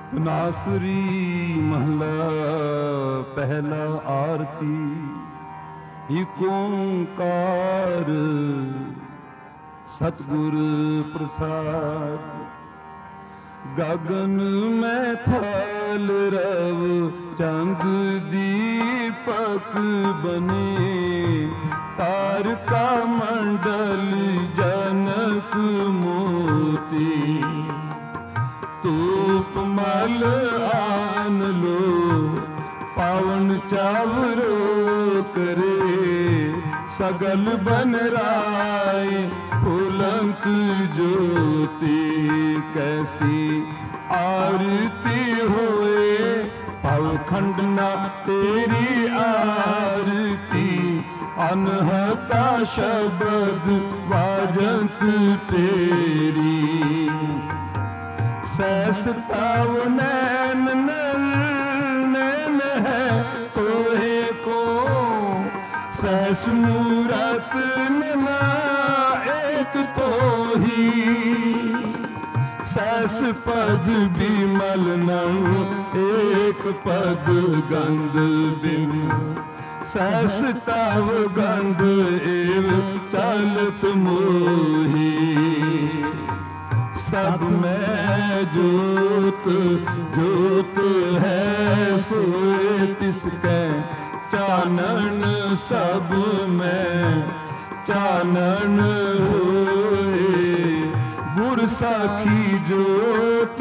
नासरी महला पहला आरती। एक ओंकार सतगुर प्रसाद। गगन में थल रव चंद दीपक बने। तारका मंडल जनक मोती। तूप मल आन लो पावन चावरो करे। सगल बन राय फुलंक ज्योति। कैसी आरती होए पवखंड ना तेरी आरती। अनहता शब्द वाजंत तेरी। सहस तव नैन नैन है तोहे को। सहस मूरत नैना एक तो ही। सहस पद बिमल नयन एक पद गंध बिन। सहस तव गंध एव चलत मोही। सब में जोत जोत है सोए तिसके। चानन सब में चानन होए। गुर साखी जोत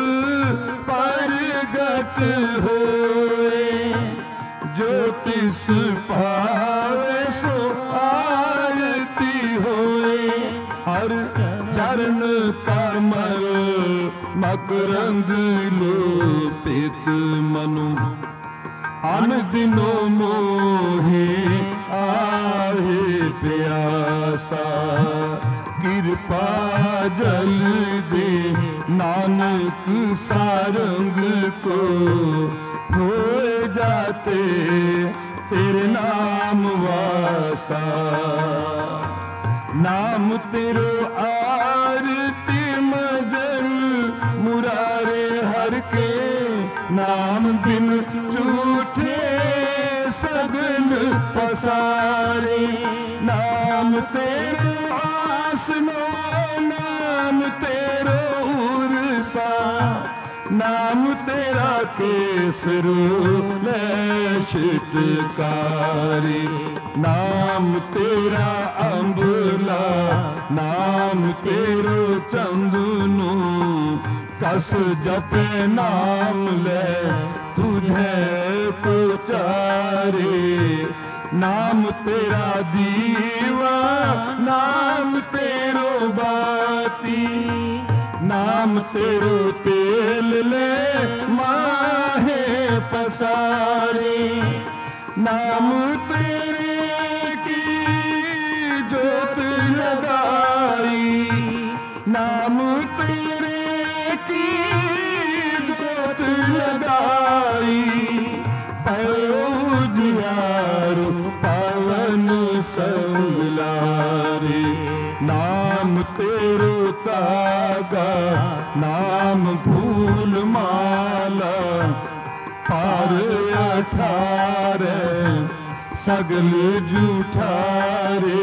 परगट होए। ज्योतिष पावे सो आरती होए। हर चरण कमल मकरंद लोपित मनु। अन दिनो मोहे आहे प्यासा। कृपा जल दे नानक सारंग को। हो जाते तेरे नाम वासा। नाम तेरो आरती मजल मुरारे हर के। नाम बिन झूठे सगल पसारे। नाम तेरो आसनो नाम तेरो उर्सा। नाम तेरा केसरो लक्षितकारी। नाम तेरा अम्बला नाम तेरो चंदनो। कस जपे नाम ले तुझे पुचारे। नाम तेरा दीवा नाम तेरो बाती। नाम तेरो तेल ले माहे पसारे। नाम तेरे की जोत लगाई। नाम तेरे की जोत लगाई। उजियारो पवन संगलारे। नाम तेरो तागा नाम फूल माला। पार 18 सगल जूठारे।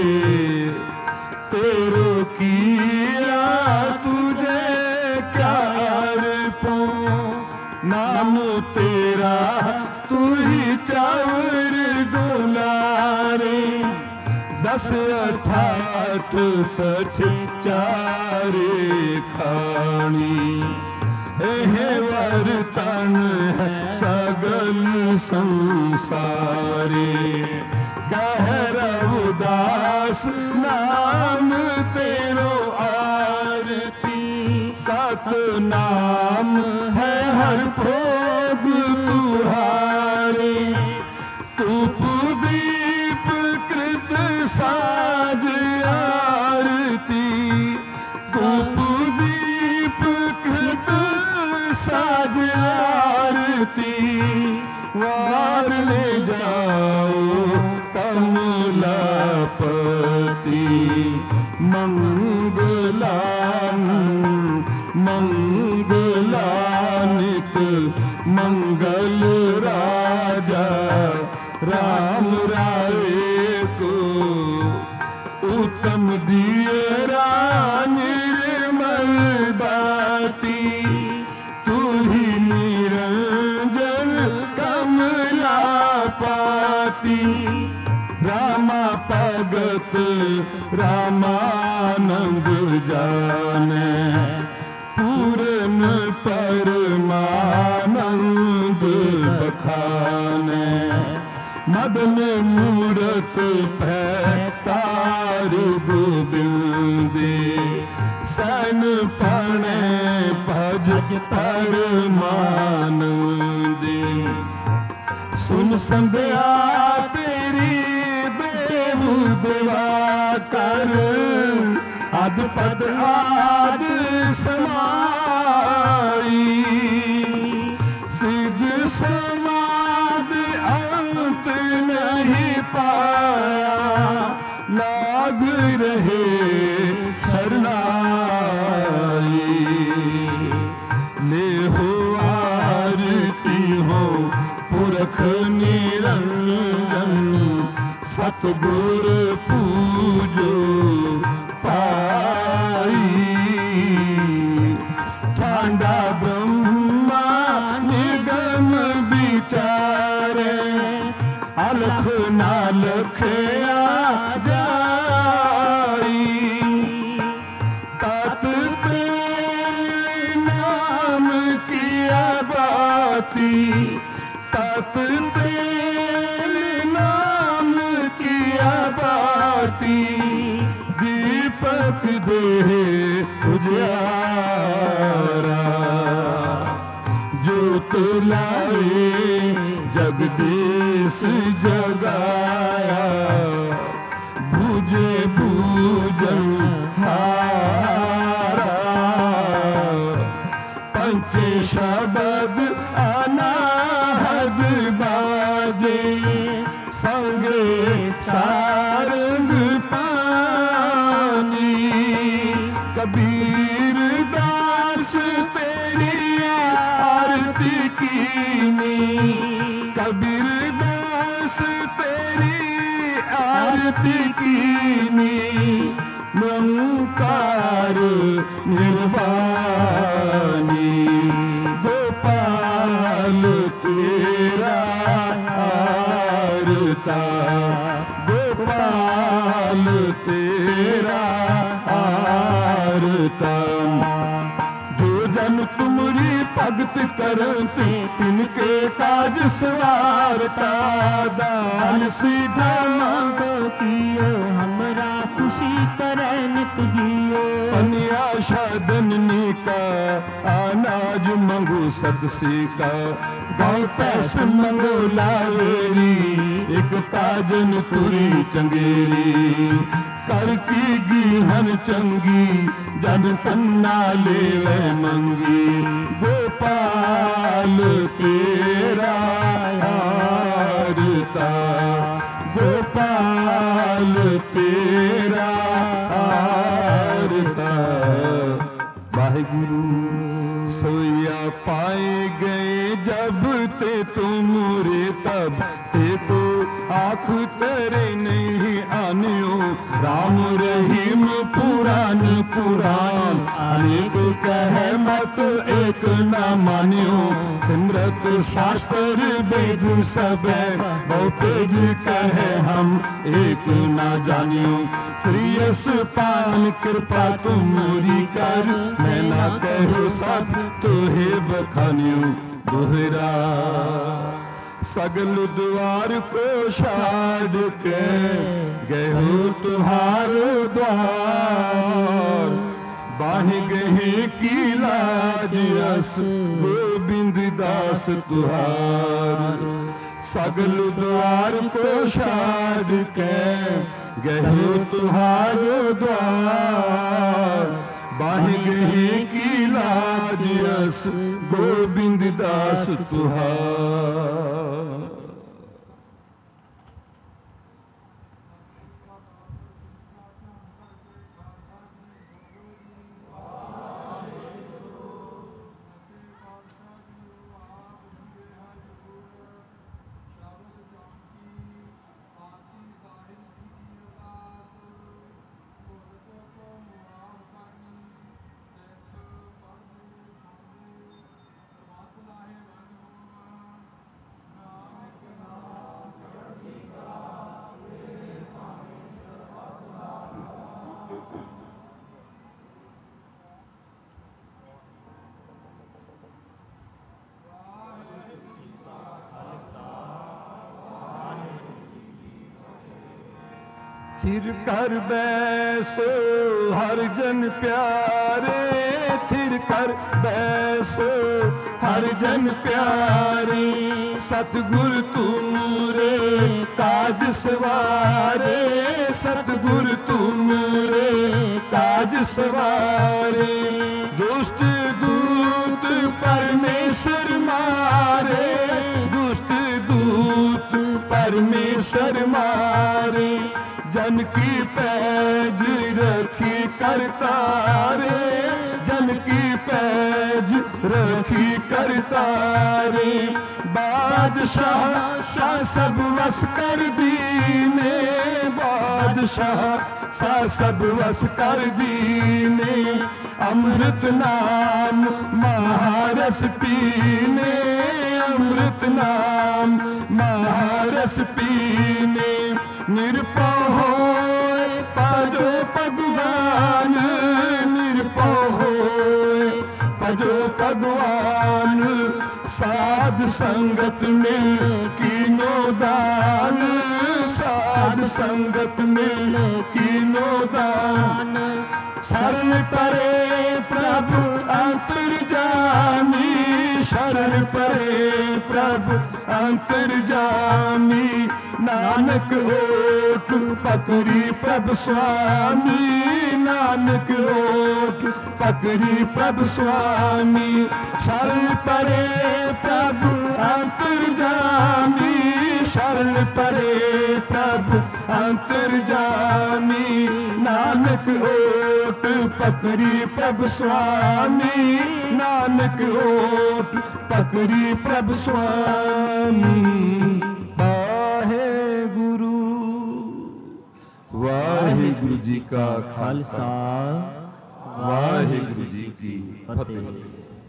तेरो किया तुझे क्या अर्पो। नाम तेरा तू ही चावर डोलारे। 10 18 60 चारे खानी। हे वर्तन है सगल संसारे। कह रघुदास नाम तेरो आरती। सत नाम है हर भोग तुहारे। तूप दीप कृत साज आरती। तूप दीप कृत साज आरती। वार ले जाओ कमलापति। मंगलान मंगलानित मंगल राजा राम राय को उत्तम दिए निर्मल बाती तू ही निरंजन कमला पाती रामा भगत रामानंद जाने पूरन परमानंद बखाने मदन मूरत पैतार गोबिंदे सन पणे भज परमानंदे सुन संध्या तेरी देव देवा कर अद पद आद समाई सिद्ध समाद अंत नहीं पाया लाग रहे शरणाई ले हो आरती हो पुरख निरंजन सतगुर पूजो पाई ठांडा ब्रह्मा निगम विचारे अलख ना लखया जाई तत तेरे नाम किया बाती तत तेरे नाम किया बाती दीपक दे उजियारा ज्योत लाए जगदीश जगाया बुझे पूजन हारा पंचे शब्द अनाहद बाजे संगे सारंग पानी कबीर दास तेरी आरती कीनी कबीर दास तेरी आरती कीनी निरंकार निर्वाणी गोपाल तेरा आरता गोपाल तेरा आरता जो जन तुमरी भगत करते तिनके काज सवारता दान सीधा मांगो कियो हमरा खुशी करे नित जियो पनिया शादनी का अनाज मंगो सदसी का गाँव पैस मंगो लावेरी एक ताजन तुरी चंगेरी कर की गिहन चंगी जन पन्ना ले मंगी गोपाल तेरा आरता गोपाल तेरा आरता वाहिगुरु सोया पाए गए जब ते तुम रे तब ते तो आँख तेरे नहीं आनियो राम रहीम पुराण पुराण अनेक कहे मत एक न मानियो सिमरत शास्त्र वेद सब बहुतेज कहे हम एक न जानियो श्री यश पान कृपा तुमरी कर मैं ना कहो सब तोहे बखानियो दोहरा सगल द्वार को छाड़ के गए हो तुम्हारो द्वार बाह गहे की लाज रस गोविंद दास तुहार सगल द्वार को छाड़ के गए हो तुम्हारो द्वार बाह गहे की लाज रस गोविंद दास तुहार। थिर कर बैसो हर जन प्यारे, थिर कर बैसो हर जन प्यारे। सतगुर तुमरे काज सवारे, सतगुर तुमरे काज सवारे। दुष्ट दूत परमेश्वर मारे, दुष्ट दूत परमेश्वर मारे। जन की पैज रखी करतारे, जन की पैज रखी करतारे। बादशाह सा सब वस कर दीने, बादशाह सा सब वस कर दीने। अमृत नाम महारस पीने, अमृत नाम महारस पीने। निरपौ होए पदो भगवान, निरपौ होए पदो भगवान। साध संगत मिल कीनो दान, साध संगत मिल कीनो दान। शरण परे प्रभु अंतर्जामी, शरण परे प्रभु अंतर्जामी। नानक ओट पकड़ी प्रभु स्वामी, नानक ओट पकड़ी प्रभु स्वामी। शरण परे प्रभु अंतर्जामी, शरण परे प्रभु अंतर्जामी। नानक ओट पकड़ी प्रभु स्वामी, नानक ओट पकड़ी प्रभु स्वामी। वाहिगुरु जी का खालसा, वाहिगुरु जी की फतेह।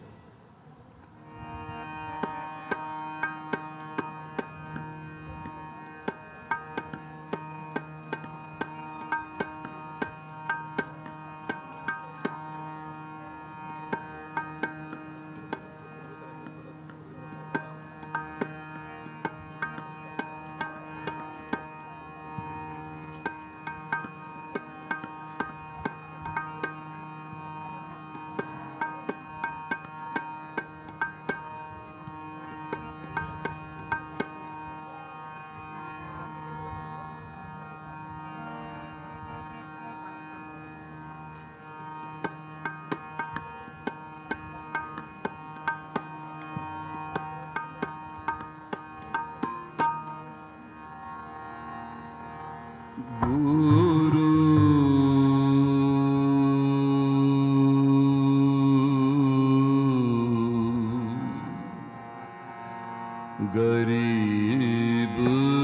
गरीब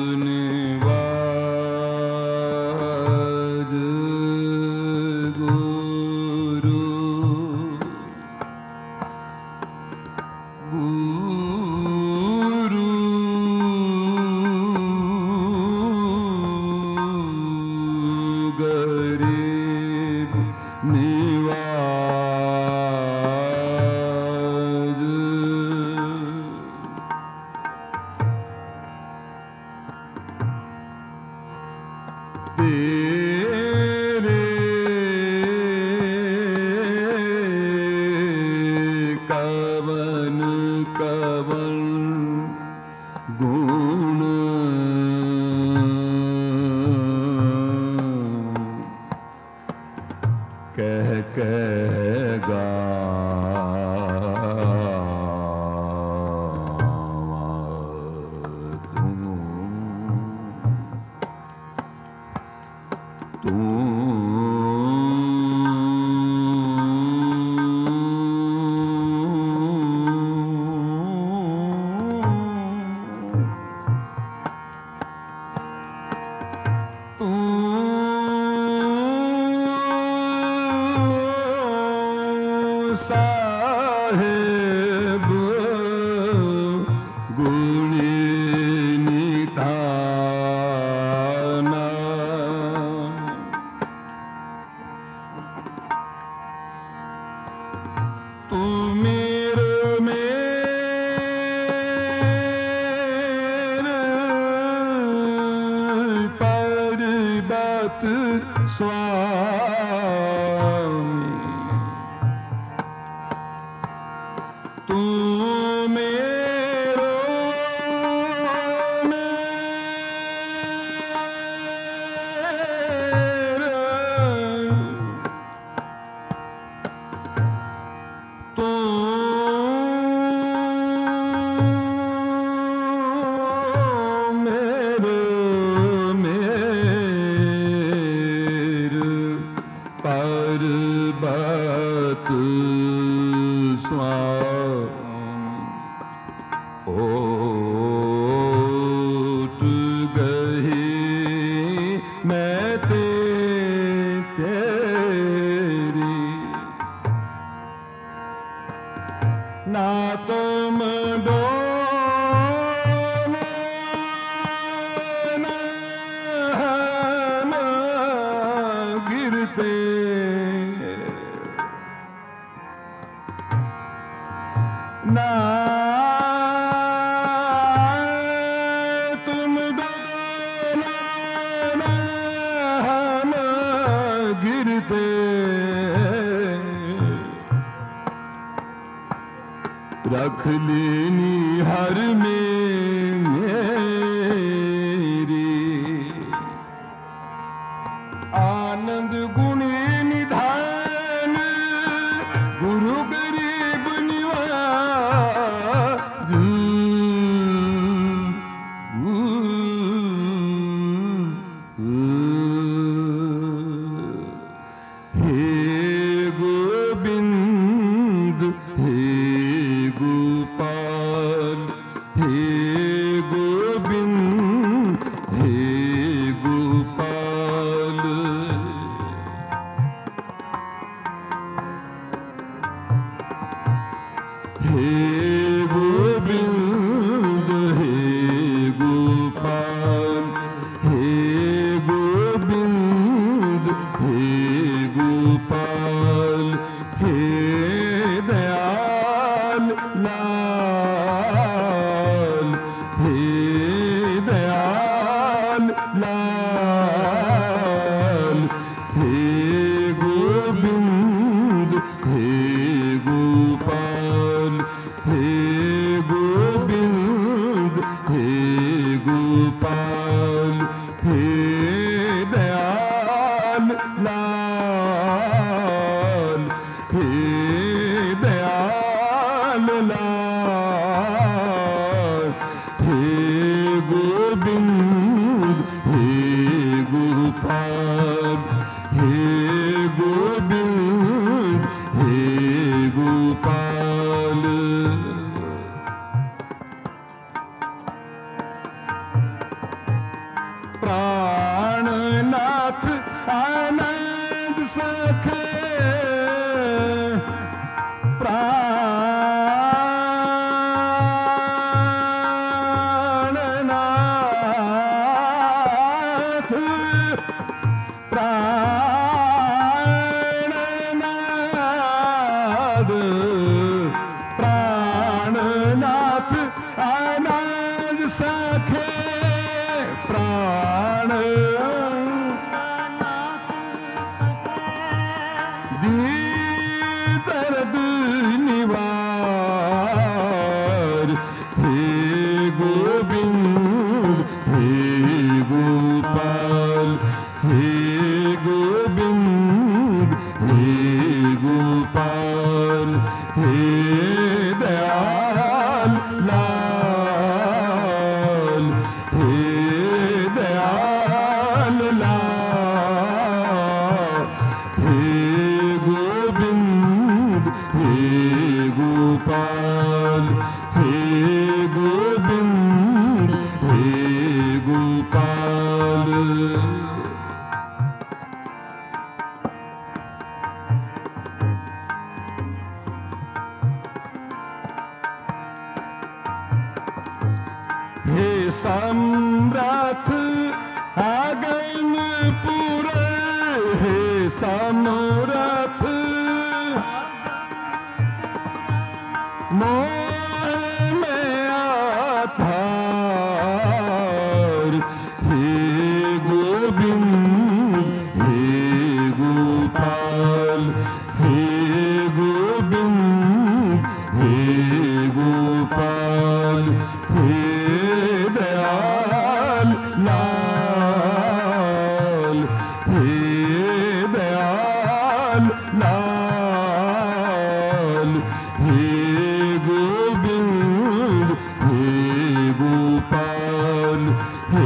निवाज गुरु, गुरु गरीब निवाज। तेरे कवन कवन गुण कह कह गावा तुम, तू रख लेनी हर में मेरी आनंद गुणी निधान गुरु गरीब निवाज हे गोविंद हे गोपाल हे गोविंद हे गोपाल हे गोविंद हे गोपाल हे गोविंद हे गोपाल हे दयाल लाल हे दयाल लाल हे गोविंद हे गोपाल हे गोविंद हे गोपाल हे दयाल लाल हे दयाल लाल हे गोविंद हे गोपाल हे गोविंद हे गोपाल प्राणनाथ आनंद सखे प्राणनाथ प्राणनाथ प्राणनाथ आनंद सखे प्राण दर्द निवार हे गोविंद हे गोपाल हे गोविंद हे गोपाल हे दयाल लाल हे दयाल लाल हे गोविंद हे गोपाल हे गोविंद हे गोपाल हे सम्राट आगम पूरे हे सम्राट मोह में आधार हे गोविंद हे गोपाल हे गोविंद हे गोपाल गोपाल हे दयाल लाल हे दयाल लाल हे गोविंद हे गोपाल हे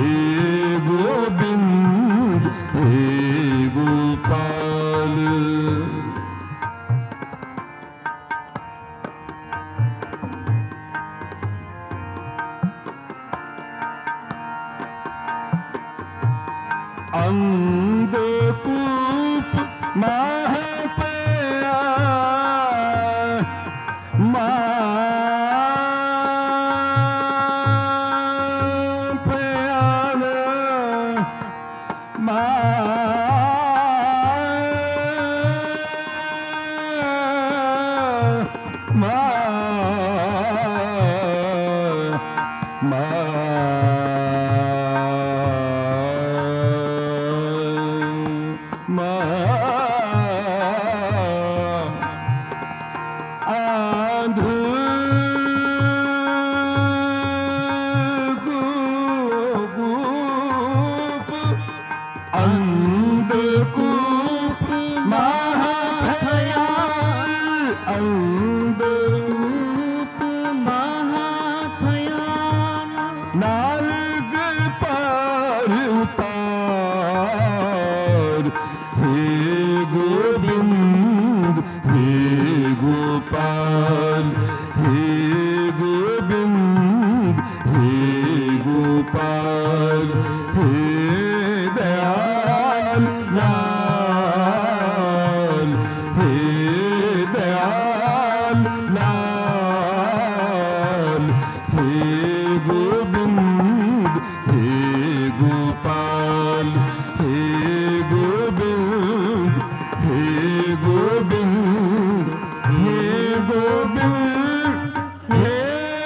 गोविंद हे गोपाल। अंधकूप महापया महापयान अंधकूप महाभयाल अंधकूप महाभयाल नारग पार उतार हे गोविंद हे गोपाल हे गोविंद हे गोपाल हे दयाल लाल हे दयाल लाल हे गोविंद हे गोपाल हे गोविंद हे गोविंद हे गोविंद हे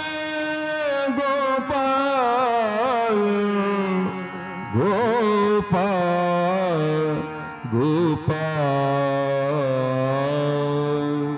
गोपाल गोपाल गोपाल।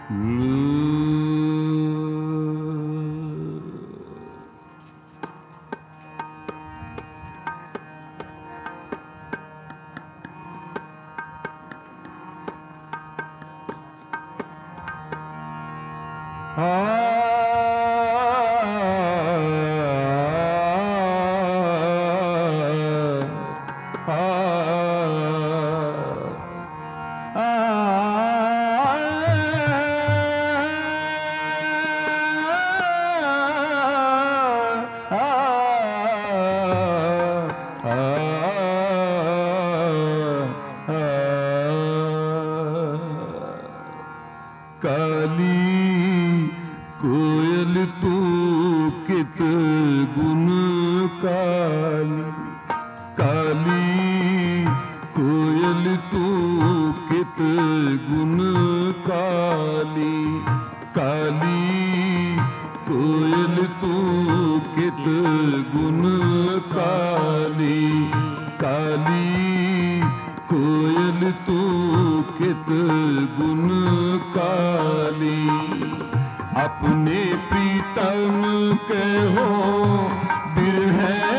काली कोयल तू कित गुण काली काली कोयल तू कित गुण काली काली कोयल तू कित गुण काली काली कोयल तू कित गुण काली अपने प्रीतम के हो बिरह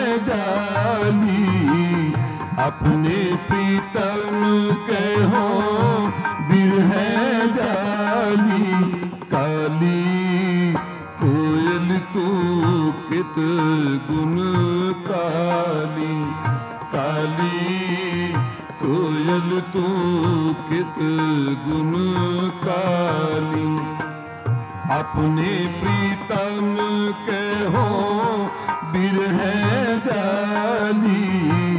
जाली अपने प्रीतम के हो बिरह जाली काली कोयल तू कित गुण काली काली कोयल तू कित गुण काली अपने प्रीतम के हो बिरह जाली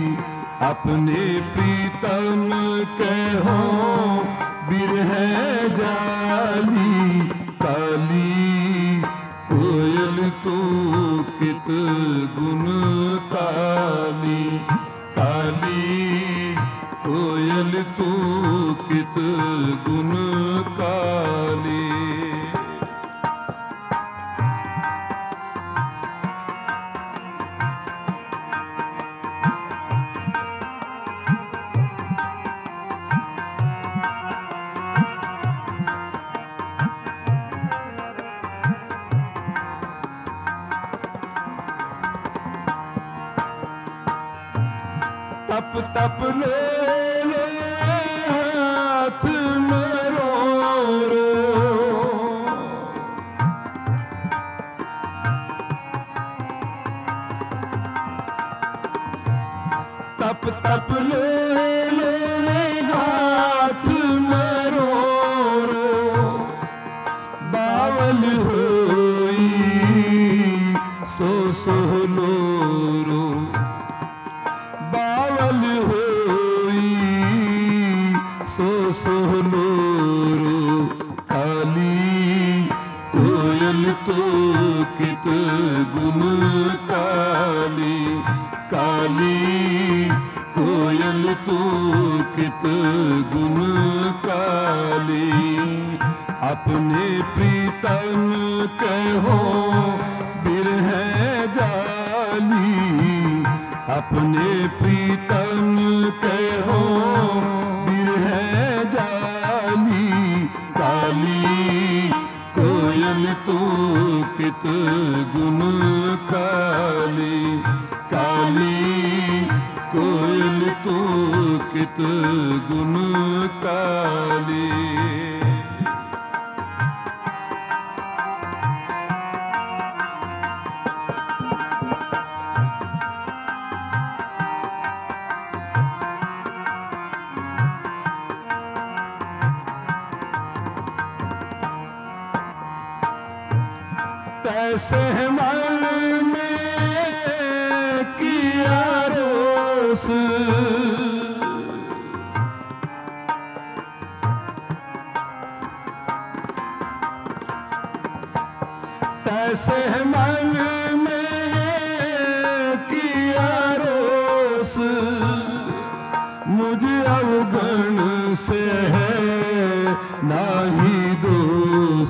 अपने प्रीतम के हो बिरह जाली काली कोयल तू कित गुण काली काली कोयल तू कित गुण काली। तप लो लो हाथ में रो रो, तप तप लो लो हाथ में रो रो, बावल होई सो सो लो रो, बावल होई सो सो लो रो, काली कोयल तो कित गुण काली, काली कोयल तो कित गुण काली, अपने प्रीतम कहो बिरह जाली, अपने प्रीतम कहो बिरह जाली, काली कोयल तो कित गुण काली, काली कोयल तो कित गुण काली। तैसे मन में किया रोस, तैसे मन में किया रोस, मुझ अवगण से है नाही दोष,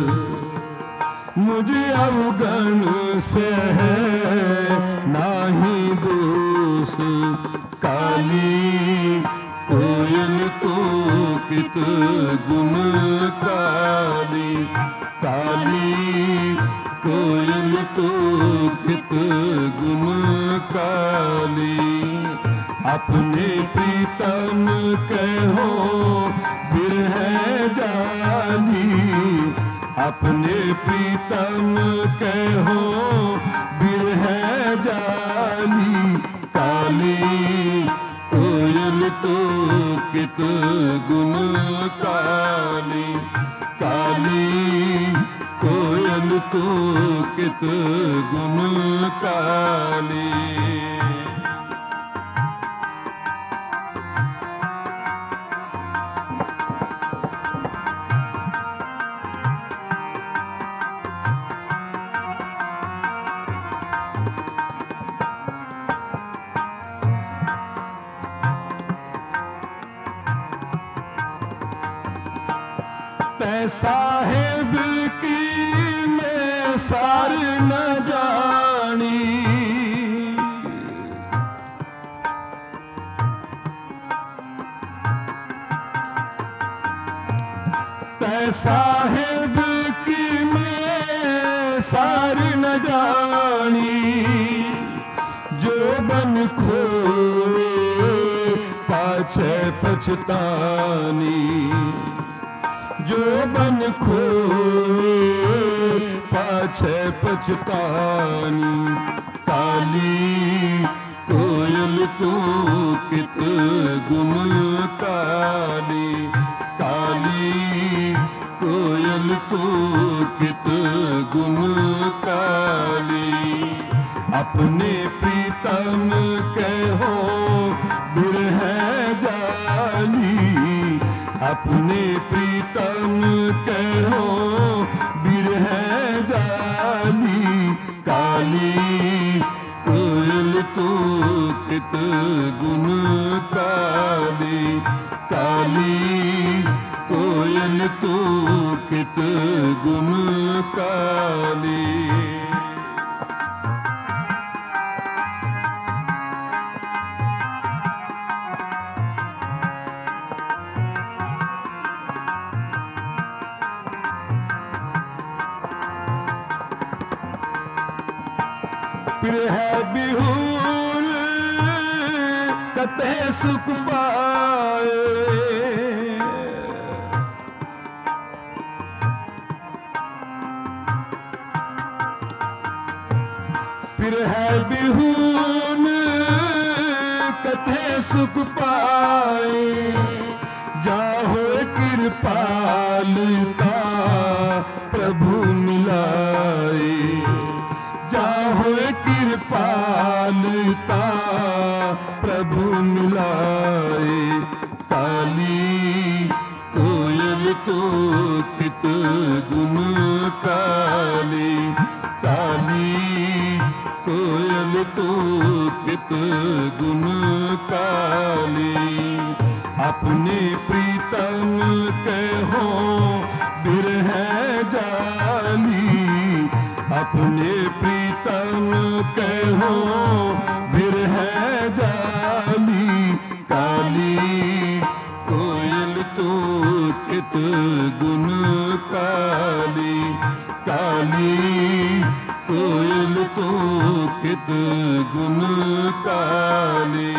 मुझे अवगण से है नाही दोष, काली कोयल तो कित गुण काली, काली कोयल तो कित गुण काली, अपने प्रीतम कहो बिरह जाली, अपने प्रीतम कहो बिरह जाली, काली कोयल तो कित गुण काली, काली कोयल तो कित गुण काली। साहेब की मैं सार न जानी, तै साहेब की मैं सार न जानी, जो बन खोए पाछे पछतानी, जो बन खोए पाछे पछतानी, काली कोयल तो कित गुण काली, काली कोयल तो कित गुण काली, अपने प्रीतम कहो बिरह जाली, अपने प्रीतम कहो बिरह जाली, काली कोयल तो कित गुण काली, काली कोयल तो कित गुण काली। फिर है बिहुल कते सुख पाए। फिर है बिहून कथे सुख पाए। जाहो कृपालुता प्रभु मिलाए। जाहो कृपालुता प्रभु मिलाए। काली कोयल तो कित गुण काली। काली कोयल तो कित गुण काली। अपने प्रीतम कहो बिरह जाली। अपने प्रीतम कहो बिरह जाली। काली कोयल तो कित गुण काली। काली कोयल तो कित गुण काली।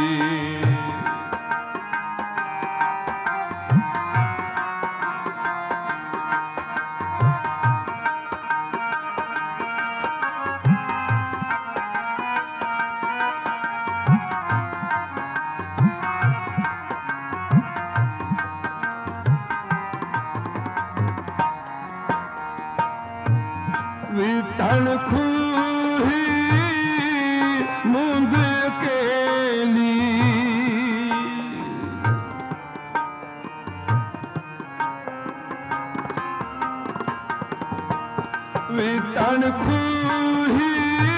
वितण खूही मुंद केली। वितण खूही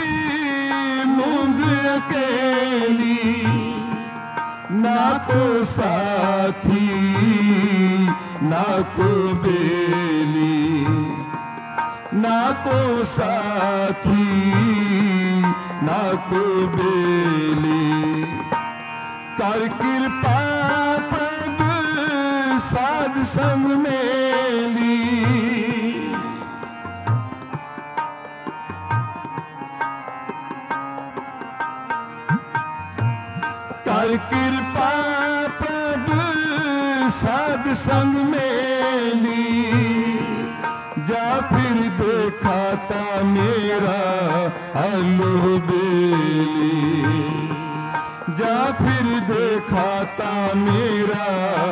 मुंद केली। ना को साथी ना को बेली। ना को साथी ना को बेली। कर कृपा प्रभु साध संग मेली। कर कृपा प्रभु साध संग मेली। जा फिर देखा था मेरा अलबेली। जा फिर देखा था मेरा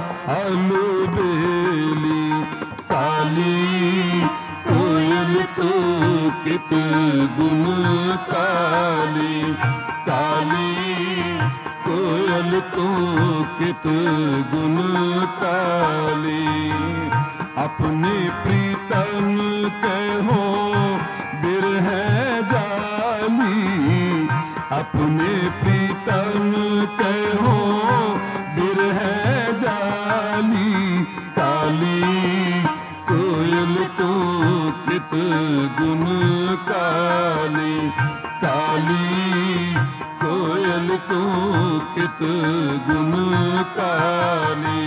अलबेली। काली कोयल तो कित गुण काली। काली कोयल तो कित गुण काली। अपने प्रीतम कहो बिरह जाली। अपने प्रीतम कहो बिरह जाली। काली कोयल तो कित गुण काली। काली कोयल तो कित गुण काली।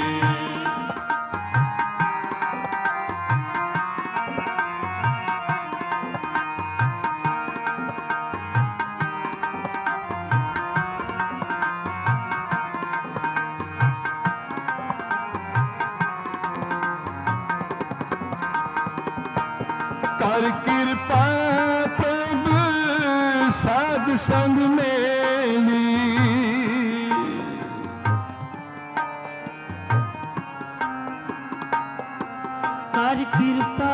कर कृपा प्रभु साध संग मेली। कर कृपा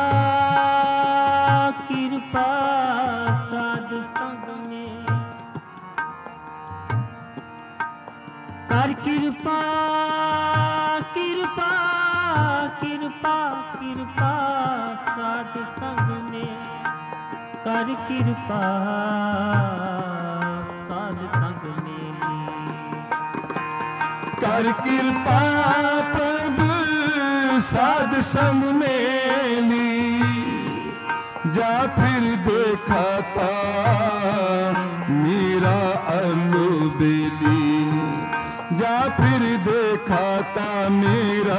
कृपा साध संग में। कर कृपा कृपा कृपा कृपा साध संग में। कर कृपा साध संग में। कर कृपा प्रभु साध संग मेली। जा फिर देखा था मेरा अलबेली। जा फिर देखा था मेरा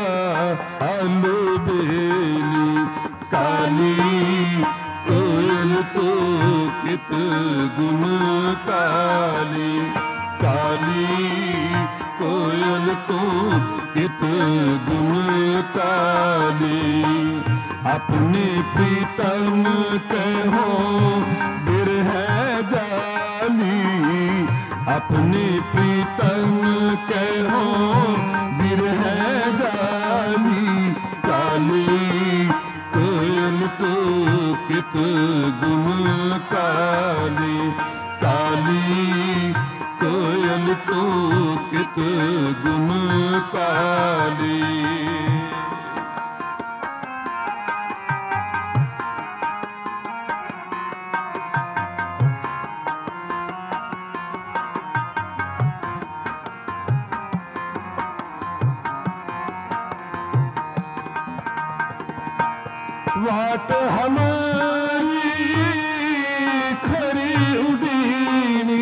अलबेली। काली कोयल तो कित गुण काली। काली कोयल तू कित गुण काली। अपने प्रीतम कहो बिरह जाली, अपने प्रीतम कहो बिरह जाली। काली कोयल तू कित गुण काली, काली कोयल तू कित गुण काली। वाट हमारी खरी उडीनी,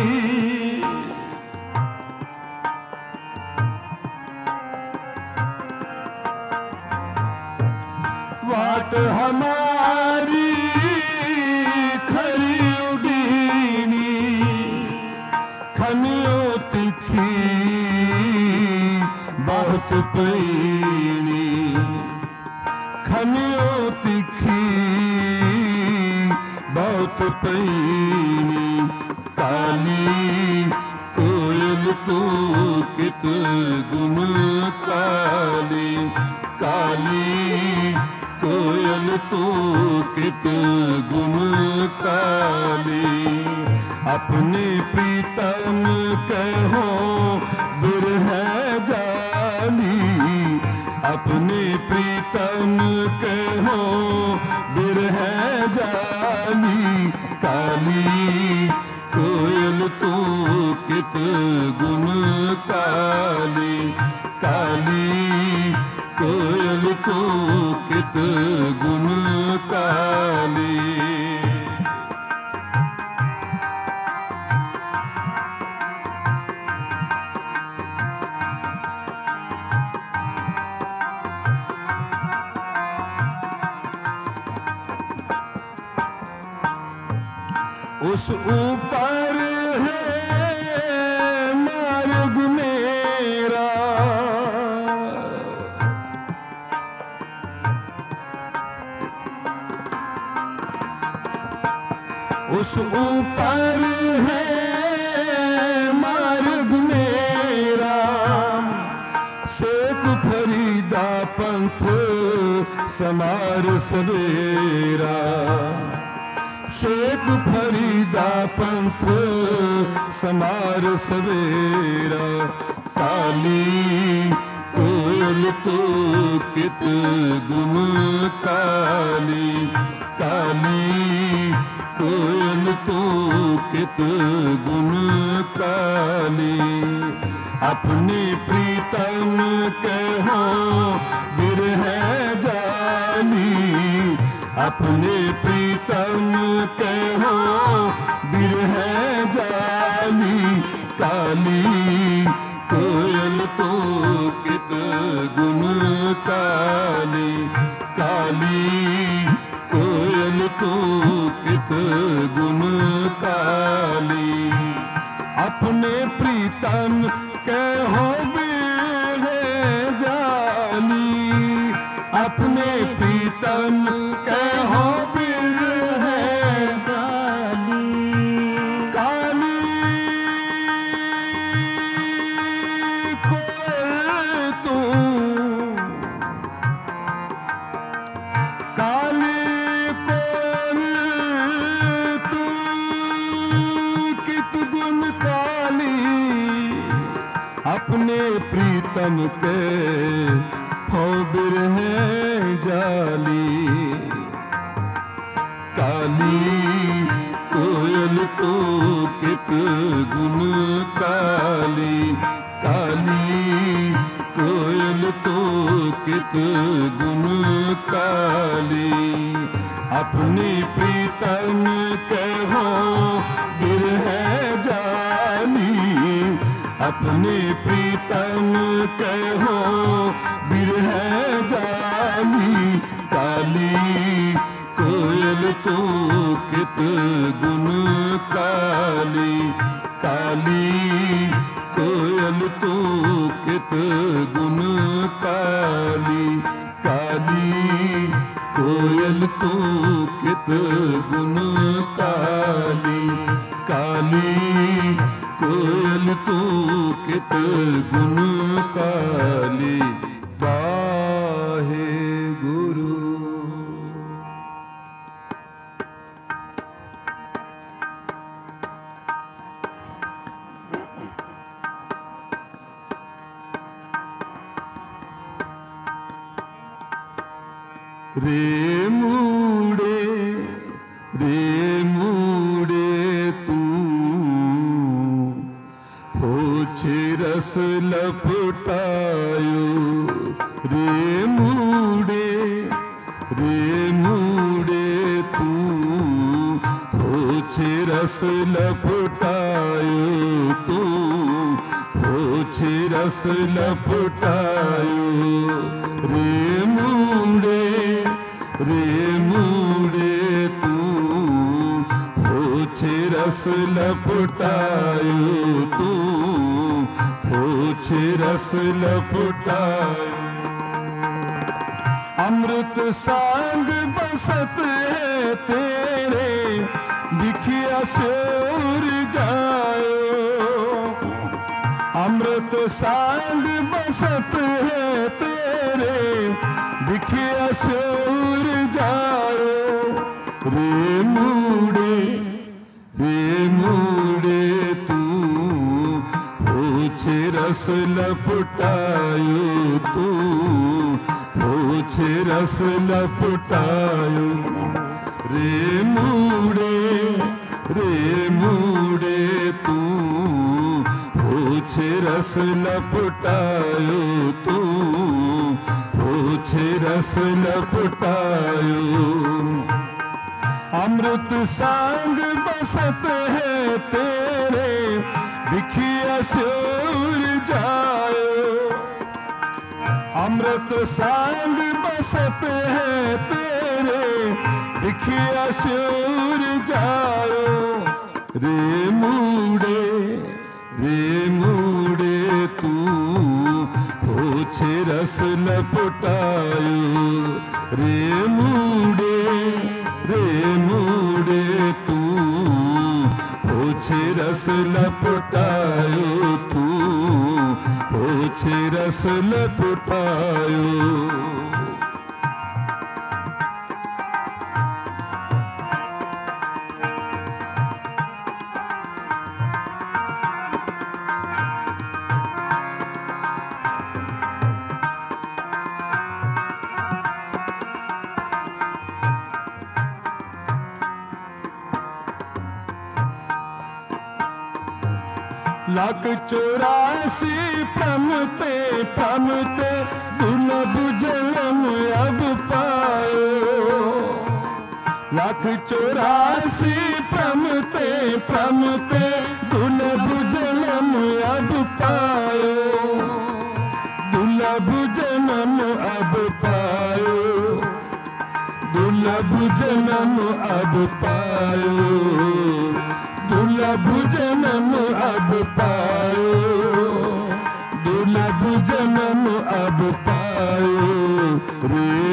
वाट हमारी खरी उडीनी। खनियो तिखी बहुत पैनी, खनियो तिखी बहुत पैनी। काली कोयल तू कित गुण काली, काली कोयल तू कित गुण काली। अपने प्रीतम कहो बिरह जाली, अपने प्रीतम कहो बिरह जाली। काली कोयल तू कित गुण काली, काली कोयल तू कित गुण काली। उस ऊपर है मार्ग मेरा, उस ऊपर है मार्ग मेरा। शेख फरीदा पंथ समार सवेरा, शेख फरीदा पंथ समार सवेरा। काली कोयल तू कित गुण काली, काली कोयल तू कित गुण काली। अपने प्रीतम कहो बिरह जाली, अपने प्रीतम कहो बिरह जाली। काली कोयल तू कित गुण काली, काली कोयल तू कित गुण काली। अपने प्रीतम कहो बिरह जाली, अपने प्रीतम कहो बिरह जाली। काली कोयल तू, काली कोयल तू कित गुण काली। अपने प्रीतम के हो बिरह जाली। काली कोयल तू कित गुण काली, काली कोयल तू कित गुण काली। अपने प्रीतम कहो बिरह जाली, अपने प्रीतम कहो बिरह जाली। काली कोयल तू कित गुण काली, काली कित गुण काली, काली कोयल तो कित गुण काली, काली कोयल तो कित गुण काली। वाहे गुरु। रे मूड़े तू होछे रस लपटायो, रे मूड़े तू होछे रस लपटायो, तू होछे रस लपटायो। रे मूड़े तू होछे रस लपटायो, तू होछे रस लपटायो। अमृत सांग बसत है तेरे, बिखिया स्योर जायो। अमृत सांग बसत है तेरे, बिखिया स्योर जायो। रे मूड़े तू होछे रस लपटायो, तू होछे रस लपटायो। रे मूड़े तू होछे रस लपटायो, तू होछे रस लपटायो। अमृत सांग बसत है तेरे, बिखिया स्योर जायो। अमृत सांग बसत है तेरे, बिखिया स्योर जायो। रे मूड़े तू होछे रस लपटायो। रे मूड़े तू होछे रस लपटायो, तू होछे रस लपटायो। लाख 84 प्रमते दुर्लभ जन्म अब पायो। लाख 84 प्रमते दुर्लभ जन्म अब पायो। दुर्लभ जन्म अब पायो, दुर्लभ जन्म अब पायो। दुर्लभ जन्म अब पायो, दुर्लभ जन्म अब पायो। रे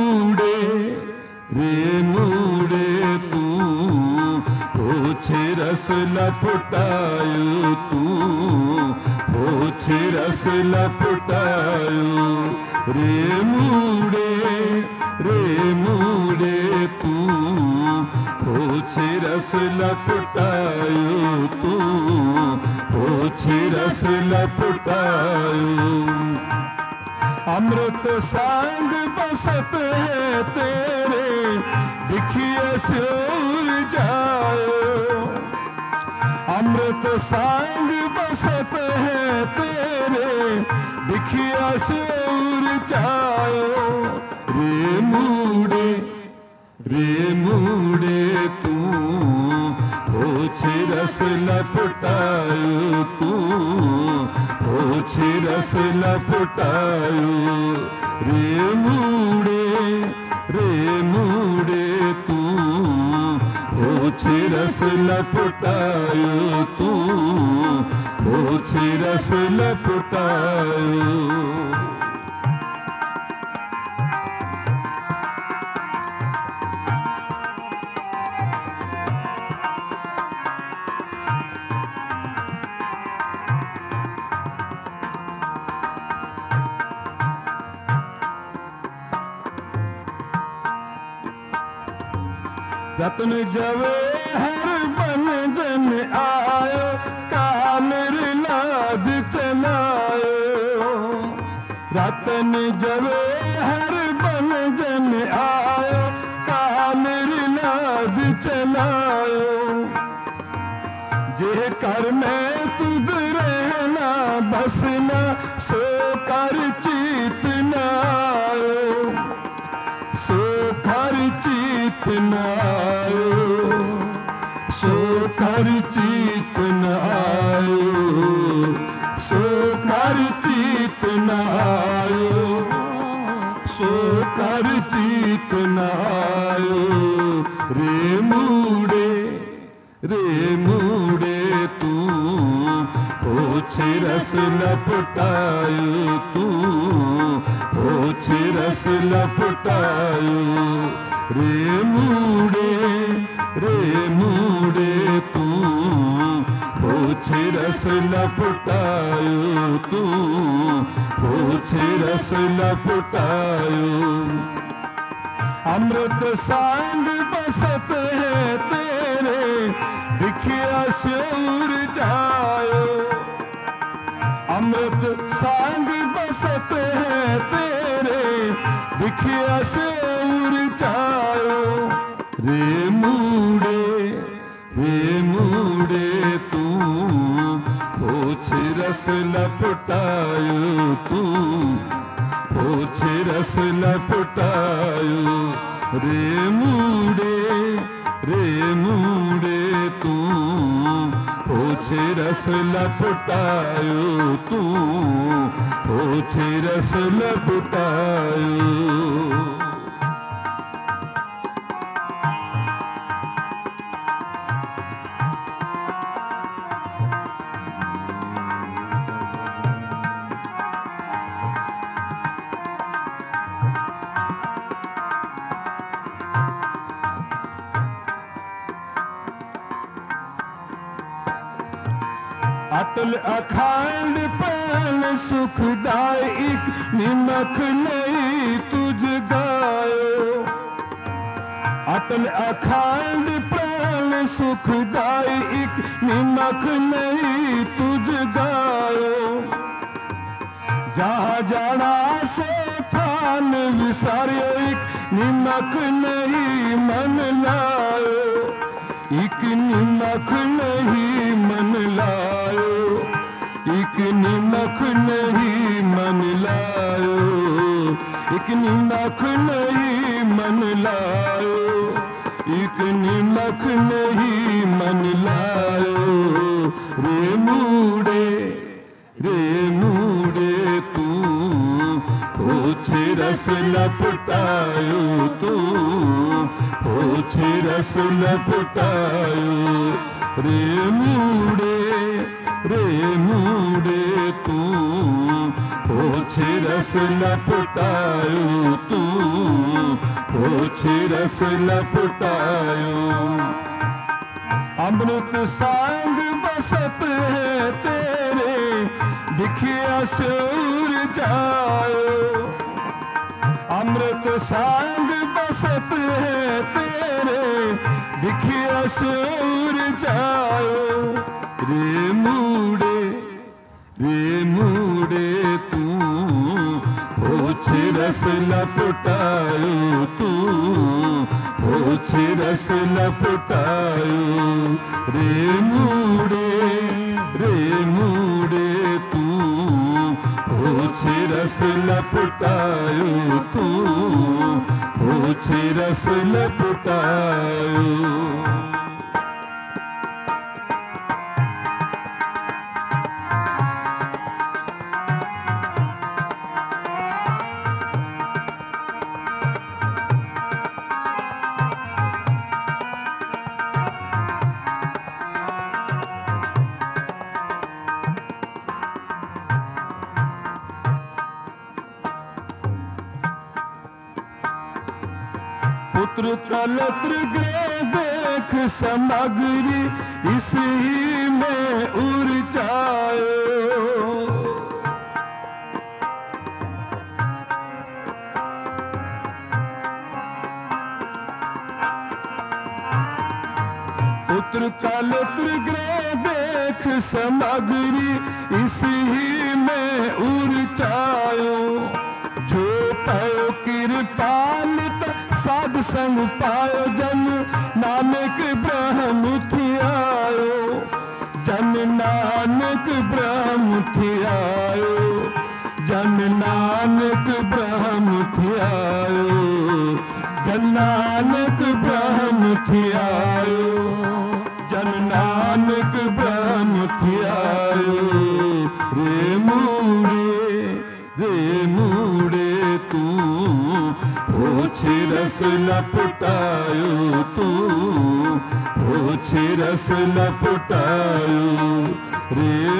मूड़े तू होछे रस लपटायो, तू होछे रस लपटायो। रे मूड़े तू होछे रस लपटायो, तू होछे रस लपटायो। अमृत सांग बसत है तेरे, बिखिया स्योर जायो। अमृत सांग बसत है तेरे, बिखिया स्योर जायो। रे मूड़े तू होछे रस लपटायो, तू होछे रस लपटायो। रे मूड़े तू पोछे रस लपटायो तू, पोछे रस लपटायो। रत्न जवे हर बन जन आयो, कामिर लाद चलायो। रतन जवे हर बन जन आयो, कामिर लाद चलायो। जे कर में तुद रहना बसना, सो कर चीत न आयो, सो कर चीत न आयो, सो कर चीत न आयो, सो कर चीत न आयो, सो कर चीत न आयो। रे मूड़े, रे मूड़े तू, पोछे रस लपटायो तू, पोछे रस लपटायो। रे मूड़े, रे मूड़े तू, पोछे रस लपटायो तू, पोछे रस लपटायो। अमृत सांग बसत है तेरे, दिखिया स्योर जायो। अमृत सांग बसत है तेरे, दिखिया स्योर जायो। रे मूड़े, रे मूड़े तू, पोछे रस लपटायो तू, पोछे रस लपटायो। रे मूड़े, रे मूड़े तू, पोछे रस लपटायो तू, पोछे रस लपटायो। अटल अखंड प्राण सुखदायक, निमक नहीं तुझ गायो। अटल अखंड प्राण सुखदायक, निमक नहीं तुझ गायो। जहाँ जाना से थान विसार्यो, निमक नहीं मन लायो, एक निमक नहीं मन लायो, एक निमक नहीं मन लायो, एक निमक नहीं मन लायो, एक निमक नहीं मन लायो। रे मूड़े, रे मूड़े तू, पोछे रस लपटायो तू, पोछे रस लपटायो। रे मूड़े, रे मूड़े तू, पोछे रस लपटायो तू, पोछे रस लपटायो। अमृत सांग बसत है तेरे, दिखिया स्योर जायो। अमृत सांग बसत है तेरे, दिखिया स्योर जायो। रे मूड़े, रे मूड़े तू, पोछे रस लपटायो तू, पोछे रस लपटायो। रे मूड़े, रे मूड़े तू, पोछे रस लपटायो तू, पोछे रस लपटायो। पुत्र कलत्र ग्रह देख समग्री इसी में उर्चायो। पुत्र कलत्र ग्रह देख समग्री इसी में उर्चायो। जो पयो कृपालित साध संग पायो जन नानक ब्रह्म थियायो। जन नानक ब्रह्म थियायो। जन नानक ब्रह्म थियायो। जन नानक ब्रह्म थियायो। जन नानक ब्रह्म थियायो। रे मूड़े तू होछे रस लपटायो। तू होछे रस लपटायो। रे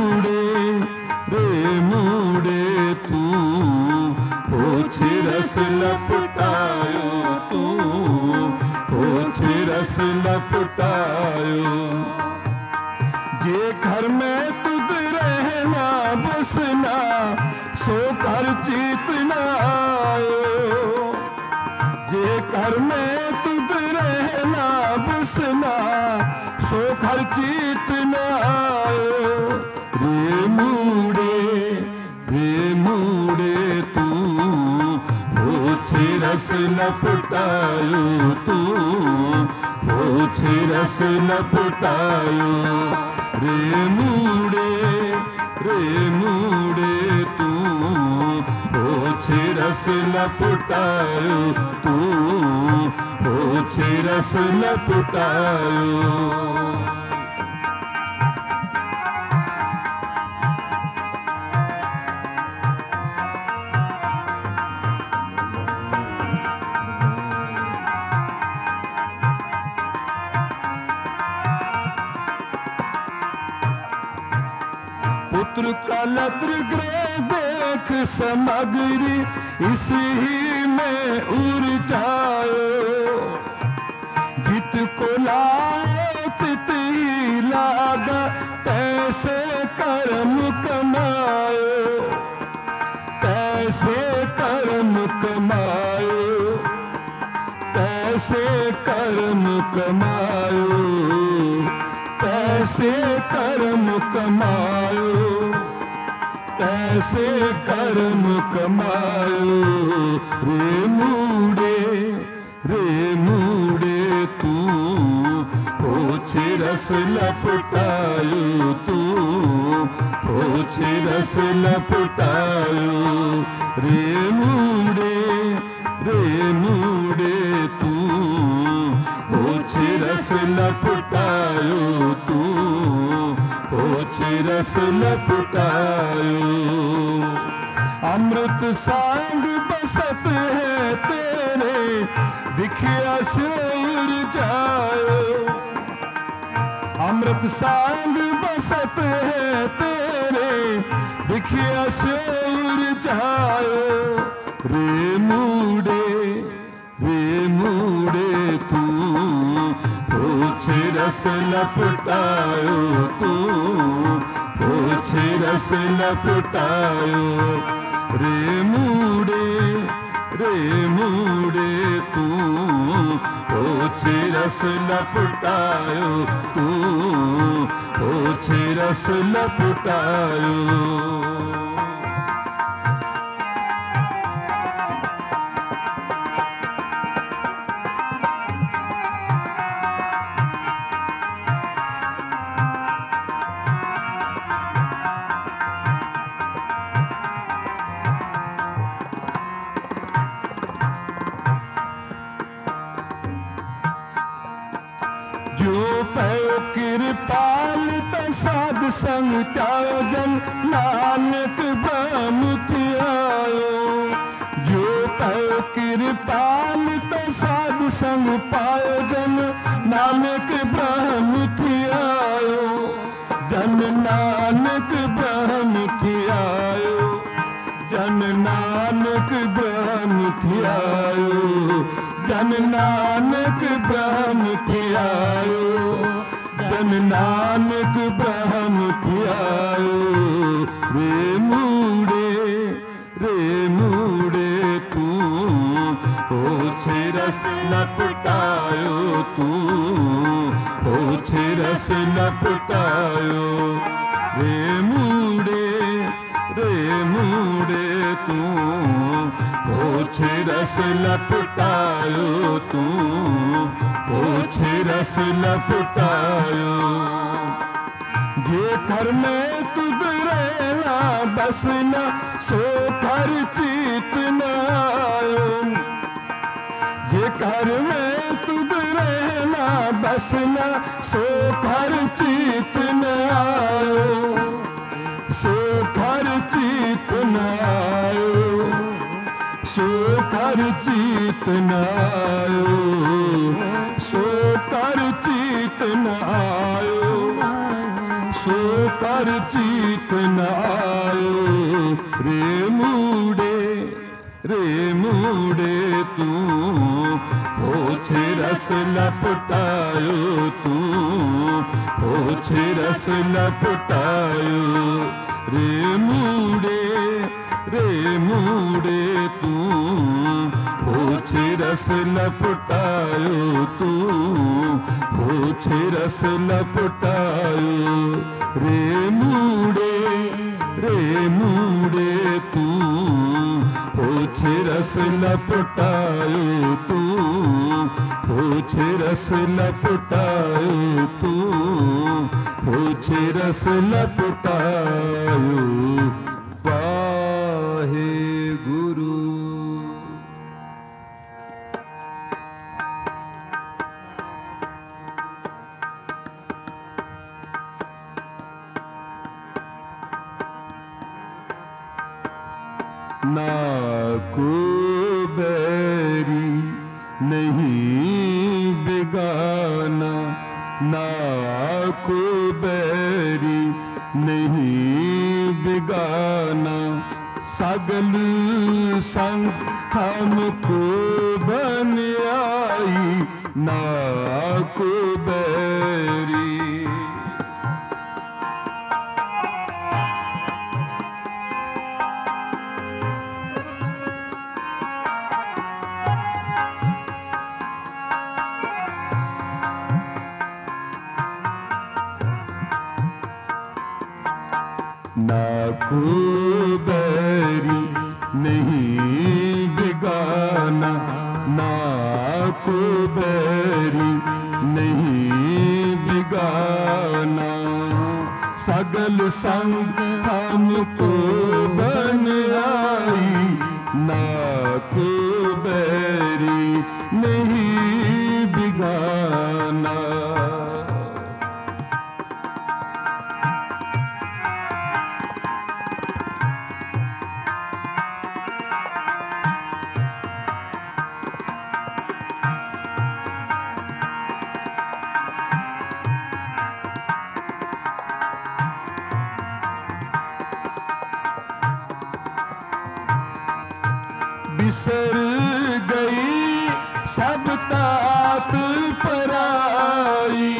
मूड़े तू होछे रस लपटायो। तू होछे रस लपटायो। जे घर में तुद रहना बसना सो कर चित न आयो। जे घर में तुद रहना बसना सो घर चित न आयो। रे मूड़े तू होछे रस लपटायो। तू होछे रस लपटायो। रे मूड़े तू होछे रस लपटायो। तू होछे रस लपटायो। पुत्र कलत्र ग्रह देख समग्री इसी में उर्चायो। जित को लाए तित ही लागा तैसे कर्म कमायो। तैसे कर्म कमायो। तैसे कर्म कमायो। तैसे कर्म कमायो। तैसे कर्म कमायो। रे मूड़े तू होछे रस लपटायो। तू होछे रस लपटायो। रे मूड़े तू होछे रस लपटायो। तू होछे रस लपटायो। अमृत सांग बसत है तेरे दिखिया सूर जायो। अमृत सांग बसत है तेरे दिखिया सूर जायो। रे मूड़े तू होछे रस लपटायो। तू होछे रस लपटायो। रे मूड़े तू होछे रस लपटायो। तू होछे रस लपटायो। जो पयो कृपाल साध संग त्यायो जन नानक ब्रह्म थियायो। जो पयो कृपाल साध संग पायो जन नानक ब्रह्म थियायो। जन नानक ब्रह्म थियायो। जन नानक ब्रह्म थियायो। जन नानक ब्रह्म थियायो, जन नानक ब्रह्म थियायो। रे मूड़े तू ओछे रस लपटायो, तू ओछे रस लपटायो। रे मूड़े तू ओछे रस लपटायो, तू ओछे रस लपटायो। जे घर में तुद रहना बसना, सो घर चीत न आयो। जे घर में तुद रहना बसना, सो घर चीत न आयो, सो घर चीत न आयो, सो घर चीत न आयो, सो घर चीत न आयो, सो घर चीत न आयो। रे मूड़े तू ओछे रस लपटायो, तू ओछे रस लपटायो। रे मूड़े तू ओछे रस लपटायो, तू ओछे रस लपटायो। रे मूड़े तू ओछे रस लपटायो, तू ओछे रस लपटायो, तू ओछे रस लपटायो। वाहे गुरु। ना को बैरी नहीं बेगाना, ना को बैरी नहीं बेगाना। सगल संग हमको बन आई, ना को बैरी। ना को बैरी नहीं बेगाना, ना को बैरी नहीं बेगाना। सगल संग हमको बन आई, ना को बैरी नहीं बेगाना। बिसर गई सब तात पराई,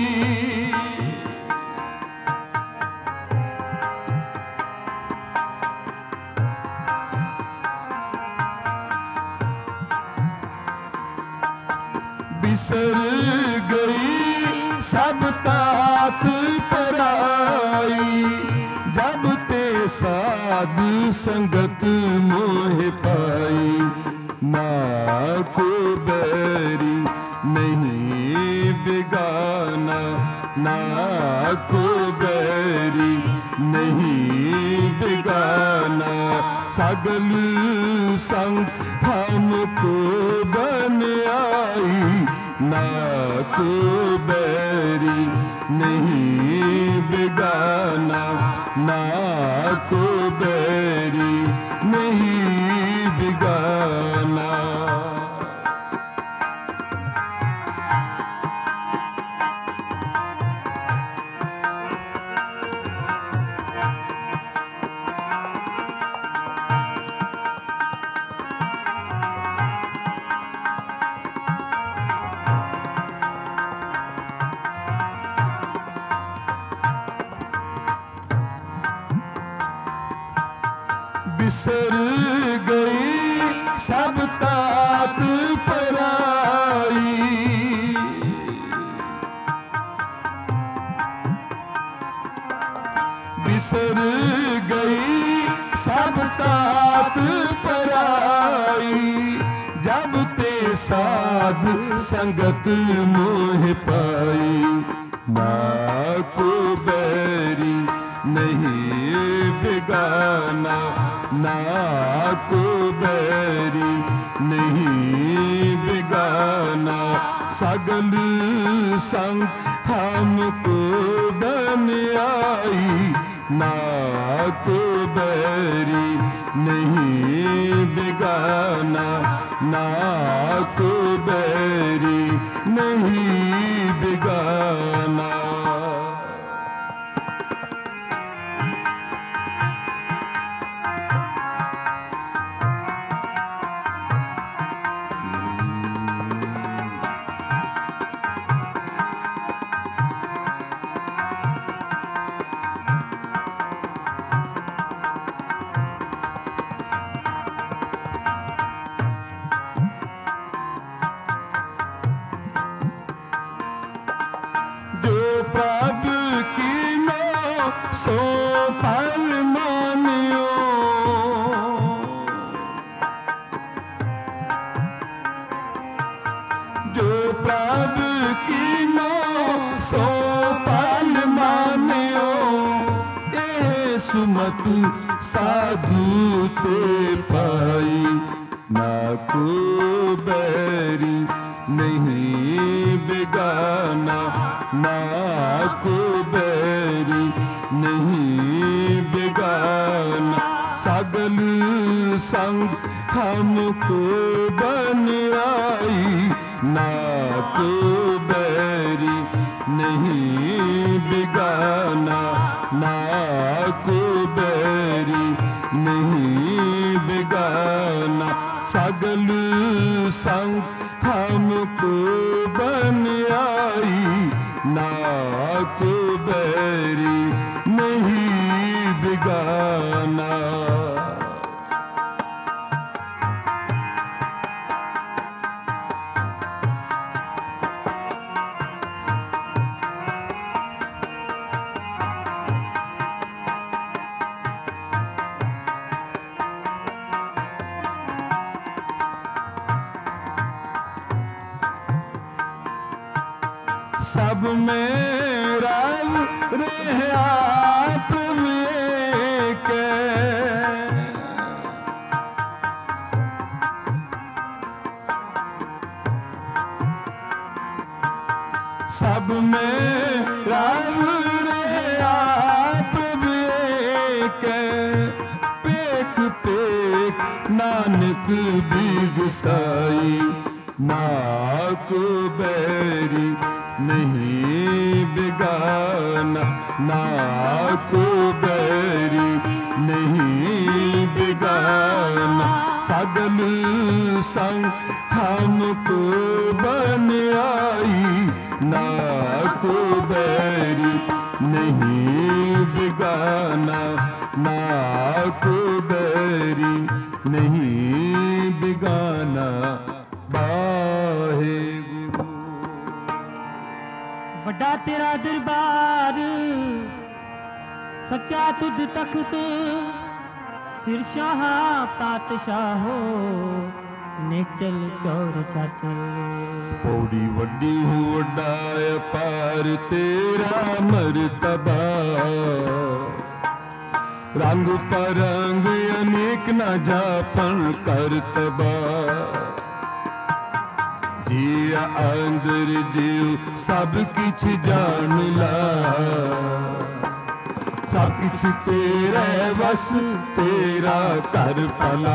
बिसर गई सब तात पराई। जब ते साध संगत मोह पाई, ना को बैरी नहीं बेगाना, ना को बैरी नहीं बेगाना। सगल संग हमको बन आई, ना को बैरी नहीं बेगाना, ना को बैरी नहीं बेगाना। बिसर गई सब तात पराई। बिसर गई सब तात पराई। जब ते साध संगत मोह पाई। ना को बैरी नहीं बेगाना, ना को बैरी नहीं बेगाना। सगल संग हमको बन आई। ना को बैरी नहीं बेगाना, ना को बैरी नहीं बेगाना। सो फल मानियो। जो प्रभु कीनो सो फल मानियो। ए सुमत साधु ते पाई। ना को बैरी नहीं बेगाना, ना को बैरी नहीं बेगाना। सगल संग हमको बन आई। ना को बैरी नहीं बेगाना, ना को बैरी नहीं बेगाना। सगल संग हमको बन आई। ना को बैरी नहीं बेगाना। सब में रब रहे आप में के। सब में रब रहे आप में के। पेख पेख नानक बिग साई। ना को बैरी नहीं बेगाना, ना को बैरी नहीं बेगाना। सगल संग हमको बन आई। ना को बैरी नहीं बेगाना, ना को बैरी नहीं बेगाना। वड्डा तेरा दरबार सच्चा तुझ तख्त। सिर शाह पातशाहो नेचल चौर चाचे। पौड़ी वड्डी हूँ वड्डा पार तेरा मर्तबा। रंग परंग अनेक न जापन करतबा। जिया अंदर जीव सब किछ जान ला। सब किछ तेरे बस तेरा कर भला।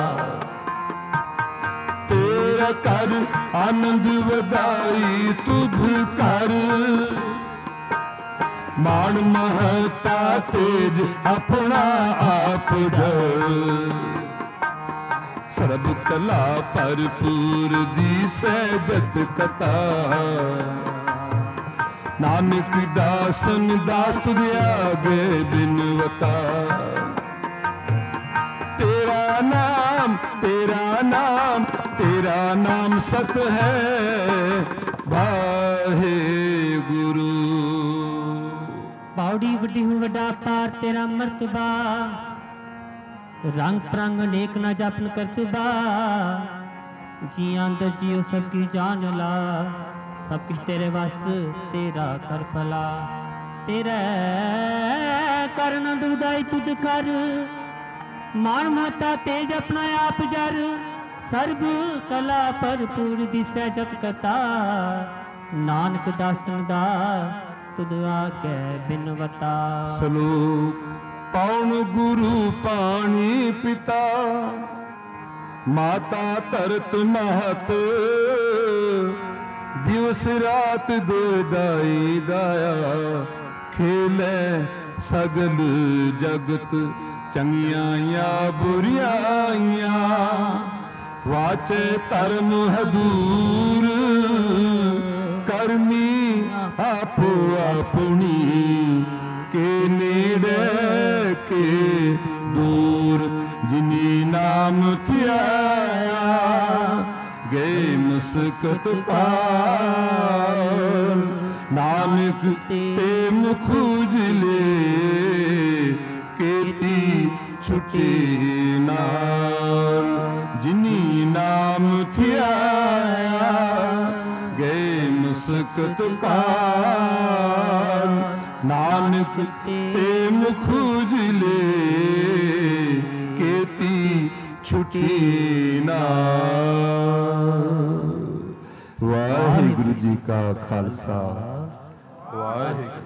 तेरा कर आनंद वदाई तुध कर। मान महता तेज अपना आप जल। सर्ब कला भरपूर दी सहजत कथा। नानक दासन दास तुझे आगे बिनवता। तेरा नाम सत है वाहेगुरु। बावड़ी वड्डी हूँ वड्डा पार तेरा मर्तबा, रंग प्रंग अनेक न जपन करतबा। जी अंदर जियो सबकी जान ला, सब कुछ तेरे वस तेरा कर भला। तेरे करन दुदाई तुद कर, मान माता तेज अपना आप जर। सर्ब कला भरपूर दिसै जत कथा, नानक दासन दा तुद आके बिनवता। सलोक पाउन गुरु पाणी पिता, माता तरत महत। दिवस रात दे दाई दाया, खेले सगल जगत। चंगियां या बुरियां वाचे धर्म हदूर। करनी आपो अपनी, के नेड़े के दूर। जिनी नाम ध्याया, गए मसकत पार। नानक ते मुख उजले, केती छुटे नाल। जिनी नाम ध्याया, गए मसकत पार। नानक ते मुख उजले, केती छुटी नाल। वाहिगुरु जी का खालसा, वाहिगुरु